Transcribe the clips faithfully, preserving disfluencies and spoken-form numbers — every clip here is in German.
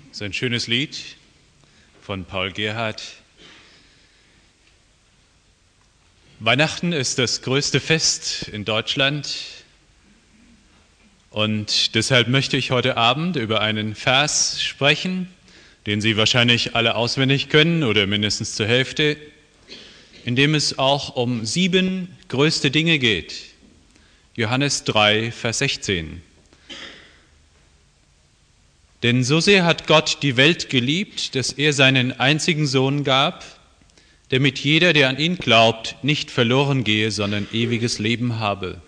So ein schönes Lied von Paul Gerhardt. Weihnachten ist das größte Fest in Deutschland und deshalb möchte ich heute Abend über einen Vers sprechen, den Sie wahrscheinlich alle auswendig können oder mindestens zur Hälfte, in dem es auch um sieben größte Dinge geht. Johannes drei, Vers sechzehn. Denn so sehr hat Gott die Welt geliebt, dass er seinen einzigen Sohn gab, damit jeder, der an ihn glaubt, nicht verloren gehe, sondern ewiges Leben habe.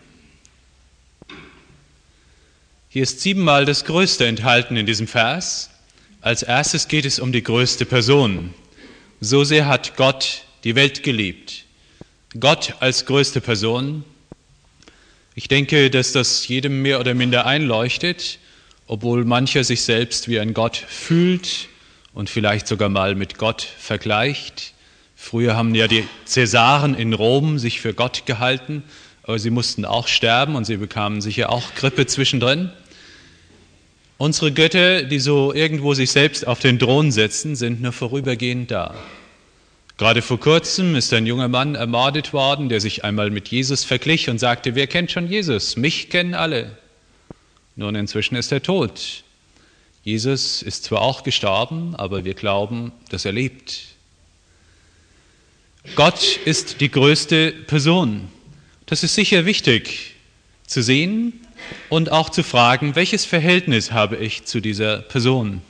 Hier ist siebenmal das Größte enthalten in diesem Vers. Als erstes geht es um die größte Person. So sehr hat Gott die Welt geliebt. Gott als größte Person. Ich denke, dass das jedem mehr oder minder einleuchtet, obwohl mancher sich selbst wie ein Gott fühlt und vielleicht sogar mal mit Gott vergleicht. Früher haben ja die Cäsaren in Rom sich für Gott gehalten, aber sie mussten auch sterben und sie bekamen sicher auch Grippe zwischendrin. Unsere Götter, die so irgendwo sich selbst auf den Thron setzen, sind nur vorübergehend da. Gerade vor kurzem ist ein junger Mann ermordet worden, der sich einmal mit Jesus verglich und sagte, wer kennt schon Jesus? Mich kennen alle. Nun, inzwischen ist er tot. Jesus ist zwar auch gestorben, aber wir glauben, dass er lebt. Gott ist die größte Person. Das ist sicher wichtig zu sehen und auch zu fragen, welches Verhältnis habe ich zu dieser Person?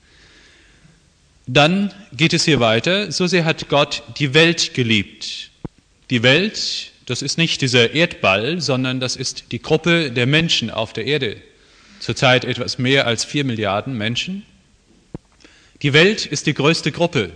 Dann geht es hier weiter, so sehr hat Gott die Welt geliebt. Die Welt, das ist nicht dieser Erdball, sondern das ist die Gruppe der Menschen auf der Erde. Zurzeit etwas mehr als vier Milliarden Menschen. Die Welt ist die größte Gruppe.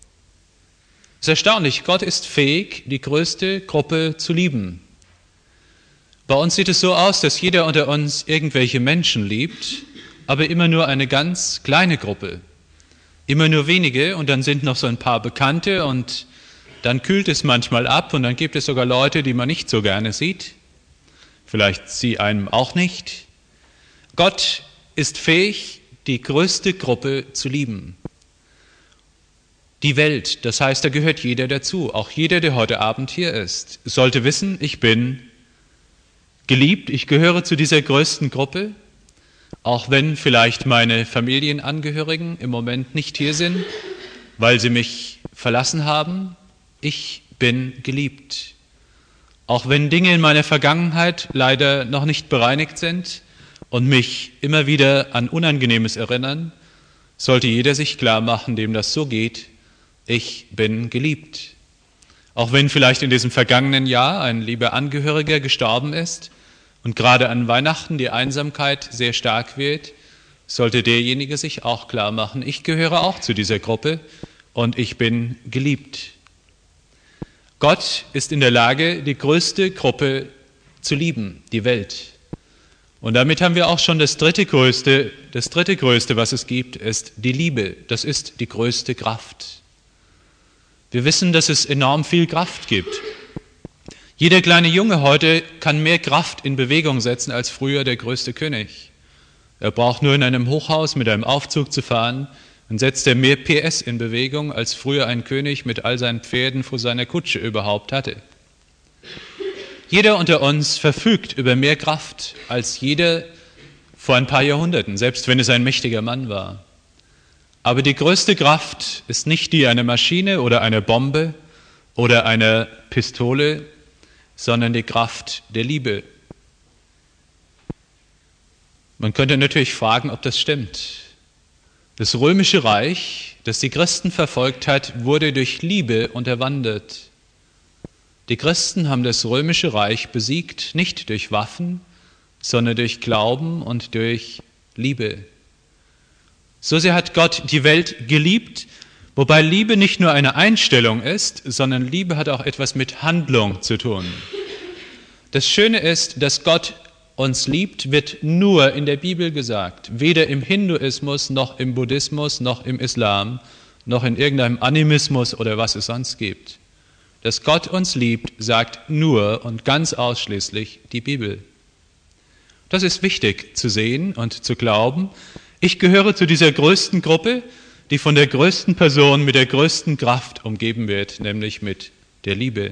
Es ist erstaunlich, Gott ist fähig, die größte Gruppe zu lieben. Bei uns sieht es so aus, dass jeder unter uns irgendwelche Menschen liebt, aber immer nur eine ganz kleine Gruppe. Immer nur wenige und dann sind noch so ein paar Bekannte und dann kühlt es manchmal ab und dann gibt es sogar Leute, die man nicht so gerne sieht. Vielleicht sie einem auch nicht. Gott ist fähig, die größte Gruppe zu lieben. Die Welt, das heißt, da gehört jeder dazu. Auch jeder, der heute Abend hier ist, sollte wissen, ich bin geliebt, ich gehöre zu dieser größten Gruppe, auch wenn vielleicht meine Familienangehörigen im Moment nicht hier sind, weil sie mich verlassen haben. Ich bin geliebt. Auch wenn Dinge in meiner Vergangenheit leider noch nicht bereinigt sind, und mich immer wieder an Unangenehmes erinnern, sollte jeder sich klar machen, dem das so geht, ich bin geliebt. Auch wenn vielleicht in diesem vergangenen Jahr ein lieber Angehöriger gestorben ist und gerade an Weihnachten die Einsamkeit sehr stark wird, sollte derjenige sich auch klar machen, ich gehöre auch zu dieser Gruppe und ich bin geliebt. Gott ist in der Lage, die größte Gruppe zu lieben, die Welt. Und damit haben wir auch schon das dritte größte, das dritte größte, was es gibt, ist die Liebe. Das ist die größte Kraft. Wir wissen, dass es enorm viel Kraft gibt. Jeder kleine Junge heute kann mehr Kraft in Bewegung setzen als früher der größte König. Er braucht nur in einem Hochhaus mit einem Aufzug zu fahren, dann setzt er mehr P S in Bewegung, als früher ein König mit all seinen Pferden vor seiner Kutsche überhaupt hatte. Jeder unter uns verfügt über mehr Kraft als jeder vor ein paar Jahrhunderten, selbst wenn es ein mächtiger Mann war. Aber die größte Kraft ist nicht die einer Maschine oder einer Bombe oder einer Pistole, sondern die Kraft der Liebe. Man könnte natürlich fragen, ob das stimmt. Das römische Reich, das die Christen verfolgt hat, wurde durch Liebe unterwandert. Die Christen haben das römische Reich besiegt, nicht durch Waffen, sondern durch Glauben und durch Liebe. So sehr hat Gott die Welt geliebt, wobei Liebe nicht nur eine Einstellung ist, sondern Liebe hat auch etwas mit Handlung zu tun. Das Schöne ist, dass Gott uns liebt, wird nur in der Bibel gesagt, weder im Hinduismus, noch im Buddhismus, noch im Islam, noch in irgendeinem Animismus oder was es sonst gibt. Dass Gott uns liebt, sagt nur und ganz ausschließlich die Bibel. Das ist wichtig zu sehen und zu glauben. Ich gehöre zu dieser größten Gruppe, die von der größten Person mit der größten Kraft umgeben wird, nämlich mit der Liebe.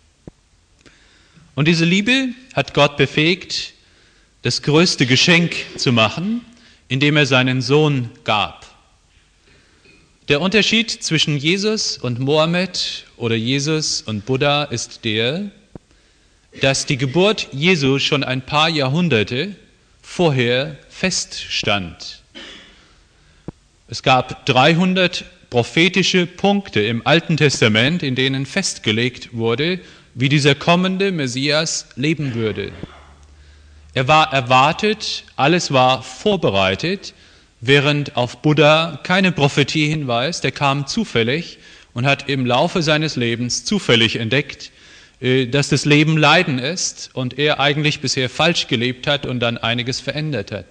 Und diese Liebe hat Gott befähigt, das größte Geschenk zu machen, indem er seinen Sohn gab. Der Unterschied zwischen Jesus und Mohammed oder Jesus und Buddha ist der, dass die Geburt Jesu schon ein paar Jahrhunderte vorher feststand. Es gab dreihundert prophetische Punkte im Alten Testament, in denen festgelegt wurde, wie dieser kommende Messias leben würde. Er war erwartet, alles war vorbereitet, während auf Buddha keine Prophetie hinweist. Der kam zufällig und hat im Laufe seines Lebens zufällig entdeckt, dass das Leben Leiden ist und er eigentlich bisher falsch gelebt hat und dann einiges verändert hat.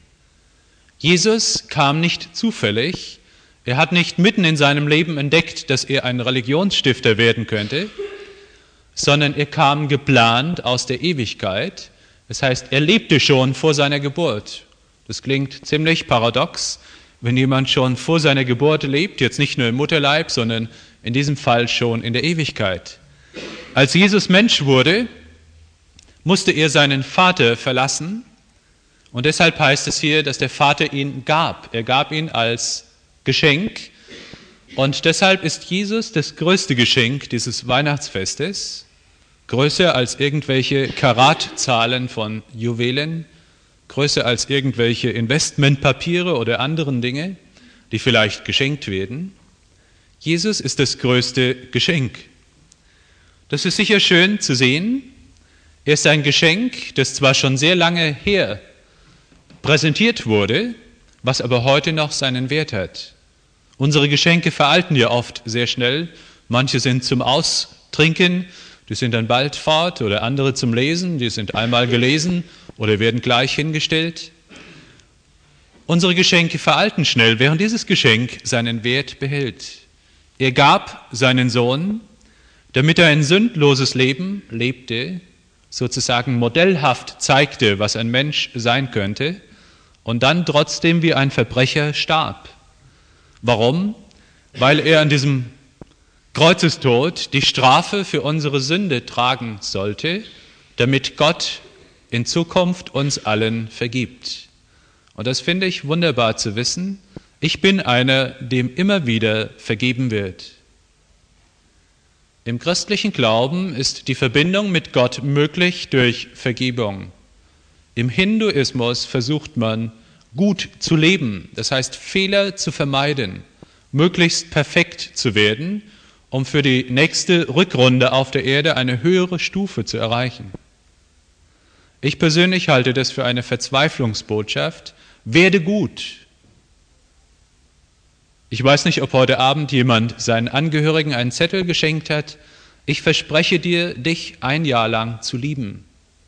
Jesus kam nicht zufällig, er hat nicht mitten in seinem Leben entdeckt, dass er ein Religionsstifter werden könnte, sondern er kam geplant aus der Ewigkeit. Das heißt, er lebte schon vor seiner Geburt. Das klingt ziemlich paradox, wenn jemand schon vor seiner Geburt lebt, jetzt nicht nur im Mutterleib, sondern in diesem Fall schon in der Ewigkeit. Als Jesus Mensch wurde, musste er seinen Vater verlassen und deshalb heißt es hier, dass der Vater ihn gab. Er gab ihn als Geschenk und deshalb ist Jesus das größte Geschenk dieses Weihnachtsfestes, größer als irgendwelche Karatzahlen von Juwelen, größer als irgendwelche Investmentpapiere oder anderen Dinge, die vielleicht geschenkt werden. Jesus ist das größte Geschenk. Das ist sicher schön zu sehen. Er ist ein Geschenk, das zwar schon sehr lange her präsentiert wurde, was aber heute noch seinen Wert hat. Unsere Geschenke veralten ja oft sehr schnell. Manche sind zum Austrinken, die sind dann bald fort, oder andere zum Lesen, die sind einmal gelesen oder werden gleich hingestellt. Unsere Geschenke veralten schnell, während dieses Geschenk seinen Wert behält. Er gab seinen Sohn, damit er ein sündloses Leben lebte, sozusagen modellhaft zeigte, was ein Mensch sein könnte, und dann trotzdem wie ein Verbrecher starb. Warum? Weil er an diesem Kreuzestod die Strafe für unsere Sünde tragen sollte, damit Gott in Zukunft uns allen vergibt. Und das finde ich wunderbar zu wissen. Ich bin einer, dem immer wieder vergeben wird. Im christlichen Glauben ist die Verbindung mit Gott möglich durch Vergebung. Im Hinduismus versucht man, gut zu leben, das heißt Fehler zu vermeiden, möglichst perfekt zu werden, um für die nächste Rückrunde auf der Erde eine höhere Stufe zu erreichen. Ich persönlich halte das für eine Verzweiflungsbotschaft. Werde gut. Ich weiß nicht, ob heute Abend jemand seinen Angehörigen einen Zettel geschenkt hat. Ich verspreche dir, dich ein Jahr lang zu lieben.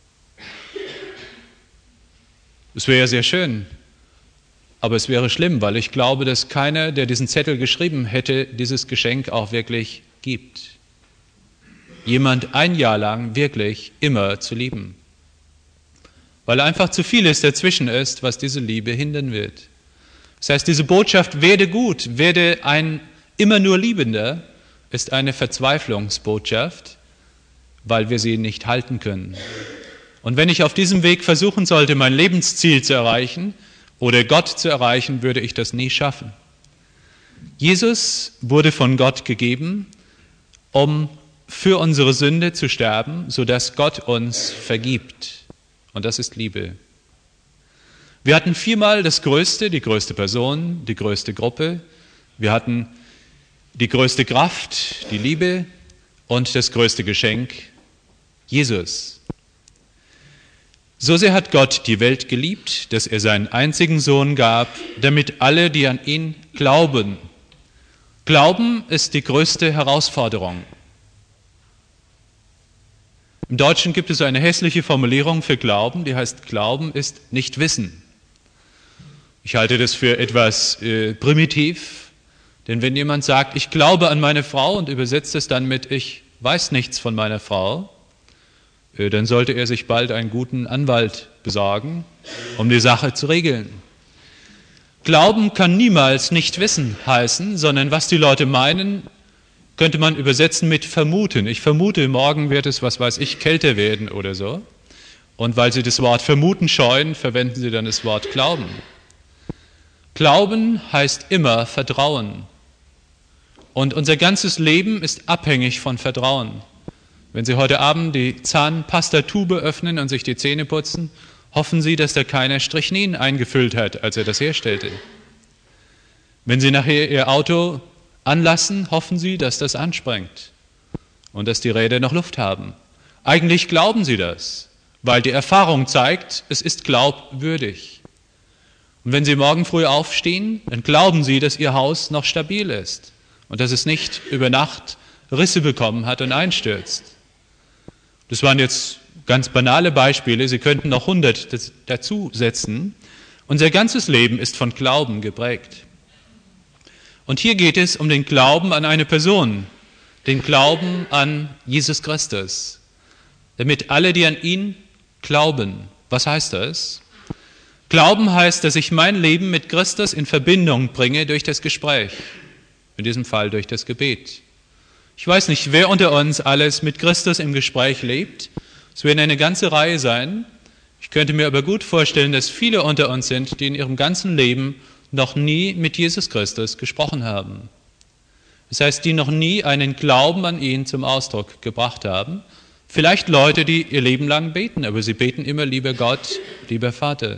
Es wäre ja sehr schön, aber es wäre schlimm, weil ich glaube, dass keiner, der diesen Zettel geschrieben hätte, dieses Geschenk auch wirklich gibt. Jemand ein Jahr lang wirklich immer zu lieben. Weil einfach zu vieles dazwischen ist, was diese Liebe hindern wird. Das heißt, diese Botschaft, werde gut, werde ein immer nur Liebender, ist eine Verzweiflungsbotschaft, weil wir sie nicht halten können. Und wenn ich auf diesem Weg versuchen sollte, mein Lebensziel zu erreichen oder Gott zu erreichen, würde ich das nie schaffen. Jesus wurde von Gott gegeben, um für unsere Sünde zu sterben, sodass Gott uns vergibt. Und das ist Liebe. Wir hatten viermal das Größte, die größte Person, die größte Gruppe. Wir hatten die größte Kraft, die Liebe und das größte Geschenk, Jesus. So sehr hat Gott die Welt geliebt, dass er seinen einzigen Sohn gab, damit alle, die an ihn glauben. Glauben ist die größte Herausforderung. Im Deutschen gibt es eine hässliche Formulierung für Glauben, die heißt, Glauben ist nicht Wissen. Ich halte das für etwas äh, primitiv, denn wenn jemand sagt, ich glaube an meine Frau und übersetzt es dann mit, ich weiß nichts von meiner Frau, äh, dann sollte er sich bald einen guten Anwalt besorgen, um die Sache zu regeln. Glauben kann niemals nicht wissen heißen, sondern was die Leute meinen, könnte man übersetzen mit vermuten. Ich vermute, morgen wird es, was weiß ich, kälter werden oder so. Und weil sie das Wort vermuten scheuen, verwenden sie dann das Wort glauben. Glauben heißt immer Vertrauen. Und unser ganzes Leben ist abhängig von Vertrauen. Wenn Sie heute Abend die Zahnpastatube öffnen und sich die Zähne putzen, hoffen Sie, dass da keiner Strychnin eingefüllt hat, als er das herstellte. Wenn Sie nachher Ihr Auto anlassen, hoffen Sie, dass das anspringt und dass die Räder noch Luft haben. Eigentlich glauben Sie das, weil die Erfahrung zeigt, es ist glaubwürdig. Und wenn Sie morgen früh aufstehen, dann glauben Sie, dass Ihr Haus noch stabil ist und dass es nicht über Nacht Risse bekommen hat und einstürzt. Das waren jetzt ganz banale Beispiele, Sie könnten noch hundert dazu setzen. Unser ganzes Leben ist von Glauben geprägt. Und hier geht es um den Glauben an eine Person, den Glauben an Jesus Christus, damit alle, die an ihn glauben. Was heißt das? Glauben heißt, dass ich mein Leben mit Christus in Verbindung bringe durch das Gespräch, in diesem Fall durch das Gebet. Ich weiß nicht, wer unter uns alles mit Christus im Gespräch lebt. Es werden eine ganze Reihe sein. Ich könnte mir aber gut vorstellen, dass viele unter uns sind, die in ihrem ganzen Leben noch nie mit Jesus Christus gesprochen haben. Das heißt, die noch nie einen Glauben an ihn zum Ausdruck gebracht haben. Vielleicht Leute, die ihr Leben lang beten, aber sie beten immer, lieber Gott, lieber Vater.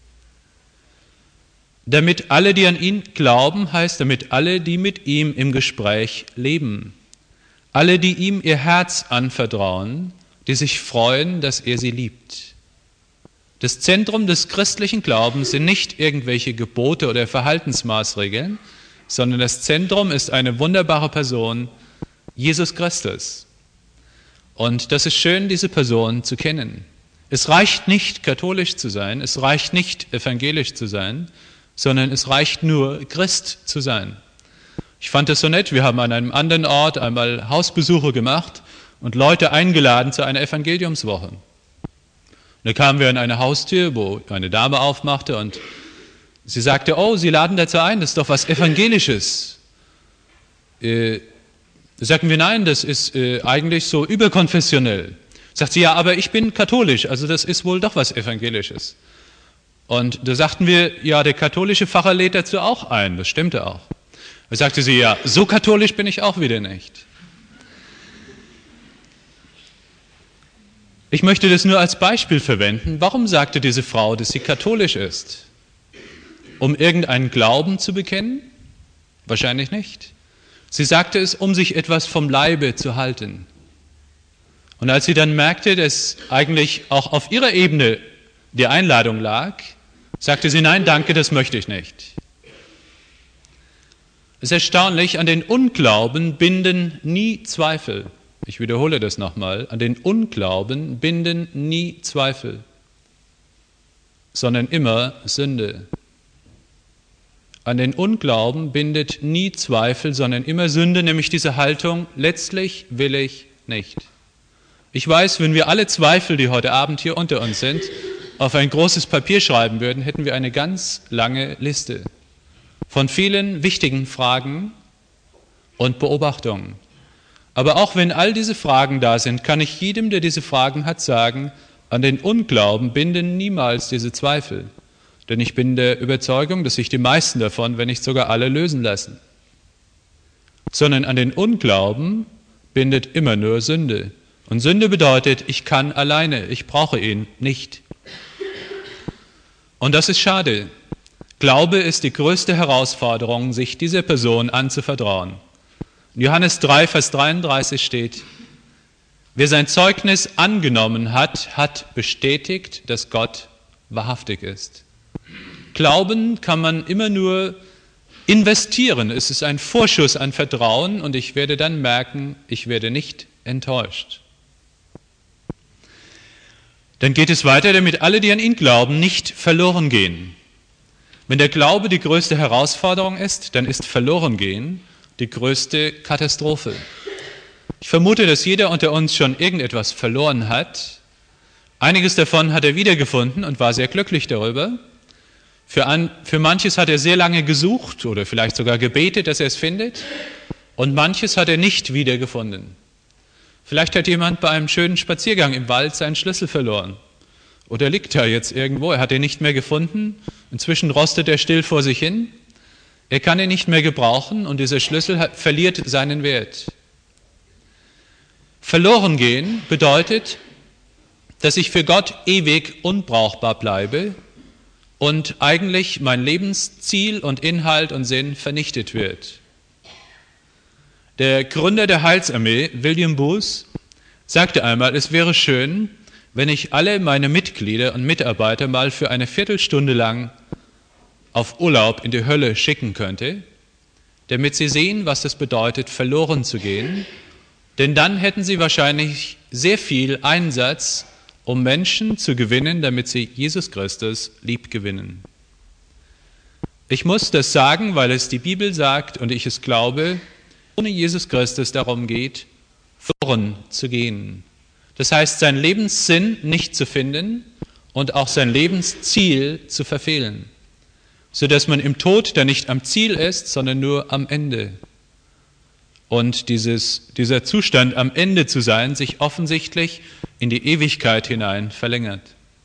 Damit alle, die an ihn glauben, heißt damit alle, die mit ihm im Gespräch leben. Alle, die ihm ihr Herz anvertrauen, die sich freuen, dass er sie liebt. Das Zentrum des christlichen Glaubens sind nicht irgendwelche Gebote oder Verhaltensmaßregeln, sondern das Zentrum ist eine wunderbare Person, Jesus Christus. Und das ist schön, diese Person zu kennen. Es reicht nicht, katholisch zu sein, es reicht nicht, evangelisch zu sein, sondern es reicht nur, Christ zu sein. Ich fand das so nett, wir haben an einem anderen Ort einmal Hausbesuche gemacht und Leute eingeladen zu einer Evangeliumswoche. Da kamen wir an eine Haustür, wo eine Dame aufmachte und sie sagte, oh, Sie laden dazu ein, das ist doch was Evangelisches. Äh, sagten wir, nein, das ist äh, eigentlich so überkonfessionell. Sagt sie, ja, aber ich bin katholisch, also das ist wohl doch was Evangelisches. Und da sagten wir, ja, der katholische Pfarrer lädt dazu auch ein, das stimmte auch. Da sagte sie, ja, so katholisch bin ich auch wieder nicht. Ich möchte das nur als Beispiel verwenden. Warum sagte diese Frau, dass sie katholisch ist? Um irgendeinen Glauben zu bekennen? Wahrscheinlich nicht. Sie sagte es, um sich etwas vom Leibe zu halten. Und als sie dann merkte, dass eigentlich auch auf ihrer Ebene die Einladung lag, sagte sie, nein, danke, das möchte ich nicht. Es ist erstaunlich, an den Unglauben binden nie Zweifel. Ich wiederhole das nochmal, an den Unglauben binden nie Zweifel, sondern immer Sünde. An den Unglauben bindet nie Zweifel, sondern immer Sünde, nämlich diese Haltung, letztlich will ich nicht. Ich weiß, wenn wir alle Zweifel, die heute Abend hier unter uns sind, auf ein großes Papier schreiben würden, hätten wir eine ganz lange Liste von vielen wichtigen Fragen und Beobachtungen. Aber auch wenn all diese Fragen da sind, kann ich jedem, der diese Fragen hat, sagen, an den Unglauben binden niemals diese Zweifel. Denn ich bin der Überzeugung, dass sich die meisten davon, wenn nicht sogar alle, lösen lassen. Sondern an den Unglauben bindet immer nur Sünde. Und Sünde bedeutet, ich kann alleine, ich brauche ihn nicht. Und das ist schade. Glaube ist die größte Herausforderung, sich dieser Person anzuvertrauen. In Johannes drei, Vers dreiunddreißig steht, wer sein Zeugnis angenommen hat, hat bestätigt, dass Gott wahrhaftig ist. Glauben kann man immer nur investieren. Es ist ein Vorschuss an Vertrauen und ich werde dann merken, ich werde nicht enttäuscht. Dann geht es weiter, damit alle, die an ihn glauben, nicht verloren gehen. Wenn der Glaube die größte Herausforderung ist, dann ist Verlorengehen die größte Katastrophe. Ich vermute, dass jeder unter uns schon irgendetwas verloren hat. Einiges davon hat er wiedergefunden und war sehr glücklich darüber. Für, an, für manches hat er sehr lange gesucht oder vielleicht sogar gebetet, dass er es findet. Und manches hat er nicht wiedergefunden. Vielleicht hat jemand bei einem schönen Spaziergang im Wald seinen Schlüssel verloren. Oder liegt er jetzt irgendwo, er hat ihn nicht mehr gefunden. Inzwischen rostet er still vor sich hin. Er kann ihn nicht mehr gebrauchen und dieser Schlüssel hat, verliert seinen Wert. Verloren gehen bedeutet, dass ich für Gott ewig unbrauchbar bleibe und eigentlich mein Lebensziel und Inhalt und Sinn vernichtet wird. Der Gründer der Heilsarmee, William Booth, sagte einmal, es wäre schön, wenn ich alle meine Mitglieder und Mitarbeiter mal für eine Viertelstunde lang auf Urlaub in die Hölle schicken könnte, damit sie sehen, was es bedeutet, verloren zu gehen, denn dann hätten sie wahrscheinlich sehr viel Einsatz, um Menschen zu gewinnen, damit sie Jesus Christus lieb gewinnen. Ich muss das sagen, weil es die Bibel sagt und ich es glaube, ohne Jesus Christus darum geht, verloren zu gehen. Das heißt, seinen Lebenssinn nicht zu finden und auch sein Lebensziel zu verfehlen, sodass man im Tod dann nicht am Ziel ist, sondern nur am Ende. Und dieses, dieser Zustand, am Ende zu sein, sich offensichtlich in die Ewigkeit hinein verlängert.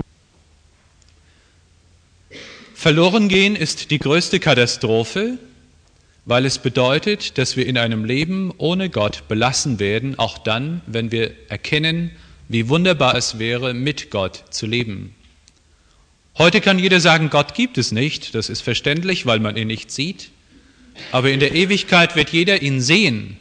Verloren gehen ist die größte Katastrophe, weil es bedeutet, dass wir in einem Leben ohne Gott belassen werden, auch dann, wenn wir erkennen, wie wunderbar es wäre, mit Gott zu leben. Heute kann jeder sagen, Gott gibt es nicht, das ist verständlich, weil man ihn nicht sieht. Aber in der Ewigkeit wird jeder ihn sehen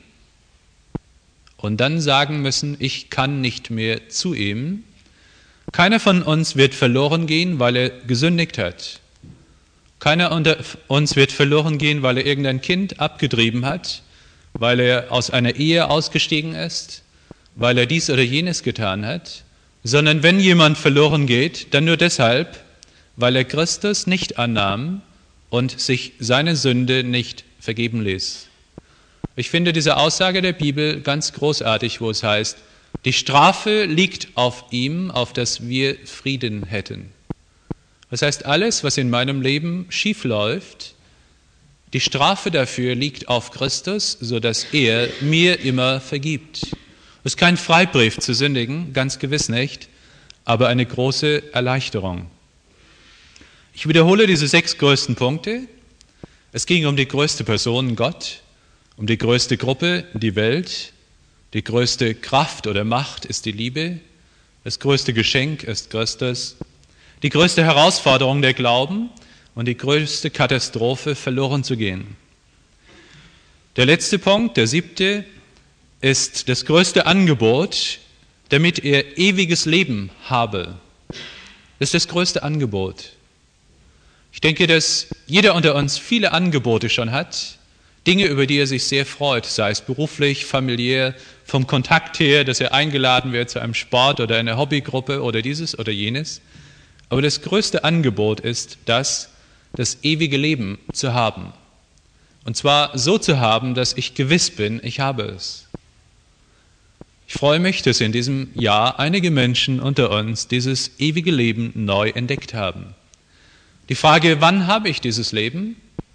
und dann sagen müssen, ich kann nicht mehr zu ihm. Keiner von uns wird verloren gehen, weil er gesündigt hat. Keiner unter uns wird verloren gehen, weil er irgendein Kind abgetrieben hat, weil er aus einer Ehe ausgestiegen ist, weil er dies oder jenes getan hat, sondern wenn jemand verloren geht, dann nur deshalb, weil er Christus nicht annahm und sich seine Sünde nicht vergeben ließ. Ich finde diese Aussage der Bibel ganz großartig, wo es heißt, die Strafe liegt auf ihm, auf dass wir Frieden hätten. Das heißt, alles, was in meinem Leben schief läuft, die Strafe dafür liegt auf Christus, sodass er mir immer vergibt. Es ist kein Freibrief zu sündigen, ganz gewiss nicht, aber eine große Erleichterung. Ich wiederhole diese sechs größten Punkte. Es ging um die größte Person, Gott, um die größte Gruppe, die Welt, die größte Kraft oder Macht ist die Liebe, das größte Geschenk ist Christus, die größte Herausforderung der Glauben und die größte Katastrophe, verloren zu gehen. Der letzte Punkt, der siebte, ist das größte Angebot, damit er ewiges Leben habe. Das ist das größte Angebot. Ich denke, dass jeder unter uns viele Angebote schon hat, Dinge, über die er sich sehr freut, sei es beruflich, familiär, vom Kontakt her, dass er eingeladen wird zu einem Sport oder einer Hobbygruppe oder dieses oder jenes. Aber das größte Angebot ist das, das ewige Leben zu haben. Und zwar so zu haben, dass ich gewiss bin, ich habe es. Ich freue mich, dass in diesem Jahr einige Menschen unter uns dieses ewige Leben neu entdeckt haben. Die Frage, wann habe ich dieses Leben?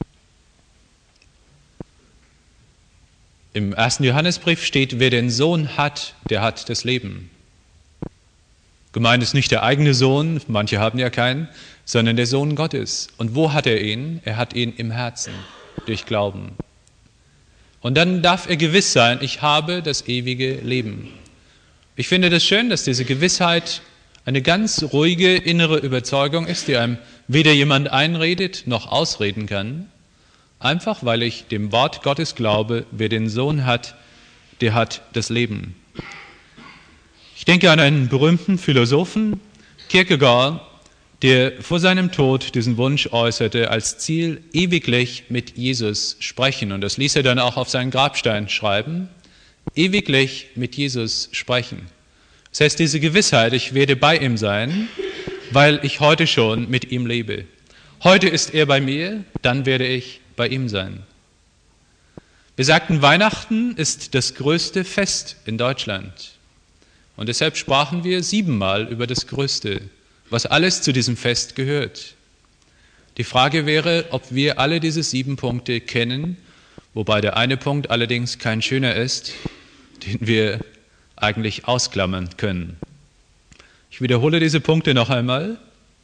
Im ersten Johannesbrief steht, wer den Sohn hat, der hat das Leben. Gemeint ist nicht der eigene Sohn, manche haben ja keinen, sondern der Sohn Gottes. Und wo hat er ihn? Er hat ihn im Herzen, durch Glauben. Und dann darf er gewiss sein, ich habe das ewige Leben. Ich finde das schön, dass diese Gewissheit eine ganz ruhige innere Überzeugung ist, die einem weder jemand einredet noch ausreden kann. Einfach, weil ich dem Wort Gottes glaube, wer den Sohn hat, der hat das Leben. Ich denke an einen berühmten Philosophen, Kierkegaard, der vor seinem Tod diesen Wunsch äußerte, als Ziel ewiglich mit Jesus sprechen. Und das ließ er dann auch auf seinen Grabstein schreiben, ewiglich mit Jesus sprechen. Das heißt, diese Gewissheit, ich werde bei ihm sein, weil ich heute schon mit ihm lebe. Heute ist er bei mir, dann werde ich bei ihm sein. Wir sagten, Weihnachten ist das größte Fest in Deutschland. Und deshalb sprachen wir siebenmal über das Größte, was alles zu diesem Fest gehört. Die Frage wäre, ob wir alle diese sieben Punkte kennen, wobei der eine Punkt allerdings kein schöner ist, den wir eigentlich ausklammern können. Ich wiederhole diese Punkte noch einmal.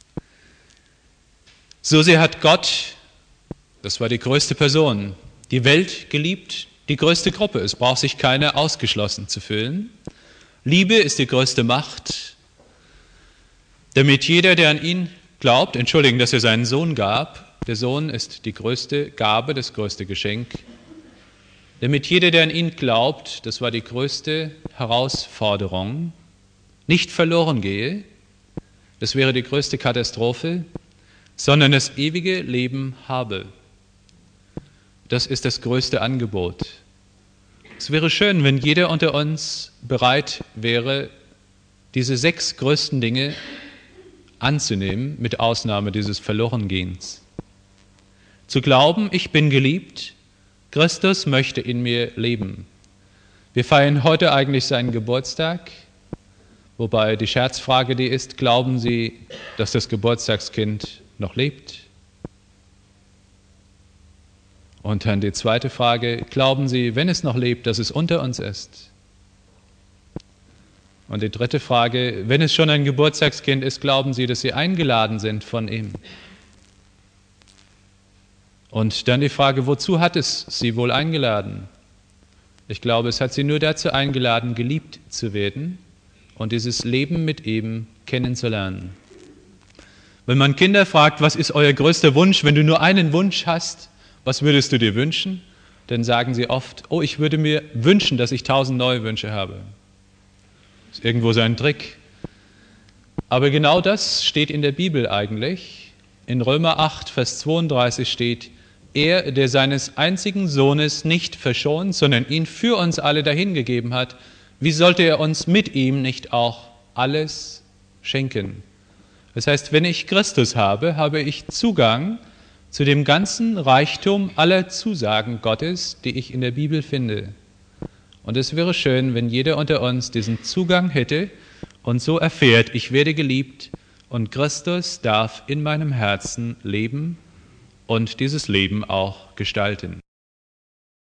So sehr hat Gott, das war die größte Person, die Welt geliebt, die größte Gruppe. Es braucht sich keiner ausgeschlossen zu fühlen. Liebe ist die größte Macht, damit jeder, der an ihn glaubt, entschuldigen, dass er seinen Sohn gab, der Sohn ist die größte Gabe, das größte Geschenk, damit jeder, der an ihn glaubt, das war die größte Herausforderung, nicht verloren gehe, das wäre die größte Katastrophe, sondern das ewige Leben habe. Das ist das größte Angebot. Es wäre schön, wenn jeder unter uns bereit wäre, diese sechs größten Dinge anzunehmen, mit Ausnahme dieses Verlorengehens. Zu glauben, ich bin geliebt, Christus möchte in mir leben. Wir feiern heute eigentlich seinen Geburtstag, wobei die Scherzfrage die ist, glauben Sie, dass das Geburtstagskind noch lebt? Und dann die zweite Frage, glauben Sie, wenn es noch lebt, dass es unter uns ist? Und die dritte Frage, wenn es schon ein Geburtstagskind ist, glauben Sie, dass Sie eingeladen sind von ihm? Und dann die Frage, wozu hat es Sie wohl eingeladen? Ich glaube, es hat Sie nur dazu eingeladen, geliebt zu werden und dieses Leben mit ihm kennenzulernen. Wenn man Kinder fragt, was ist euer größter Wunsch, wenn du nur einen Wunsch hast, was würdest du dir wünschen? Dann sagen sie oft, oh, ich würde mir wünschen, dass ich tausend neue Wünsche habe. Das ist irgendwo so ein Trick. Aber genau das steht in der Bibel eigentlich. In Römer acht, Vers zweiunddreißig steht, er, der seines einzigen Sohnes nicht verschont, sondern ihn für uns alle dahingegeben hat, wie sollte er uns mit ihm nicht auch alles schenken? Das heißt, wenn ich Christus habe, habe ich Zugang zu dem ganzen Reichtum aller Zusagen Gottes, die ich in der Bibel finde. Und es wäre schön, wenn jeder unter uns diesen Zugang hätte und so erfährt, ich werde geliebt und Christus darf in meinem Herzen leben und dieses Leben auch gestalten.